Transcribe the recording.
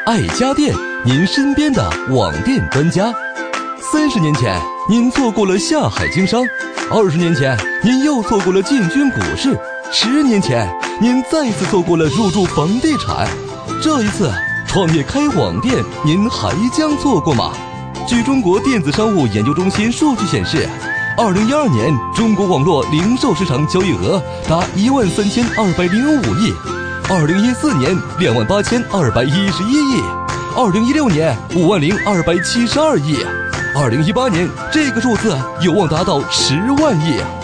爱家电，您身边的网店专家。30年前，您错过了下海经商；20年前，您又错过了进军股市；10年前，您再次错过了入驻房地产。这一次，创业开网店，您还将错过吗？据中国电子商务研究中心数据显示，2012年中国网络零售市场交易额达13205亿，2014年28211亿，2016年50272亿，2018年这个数字有望达到10万亿。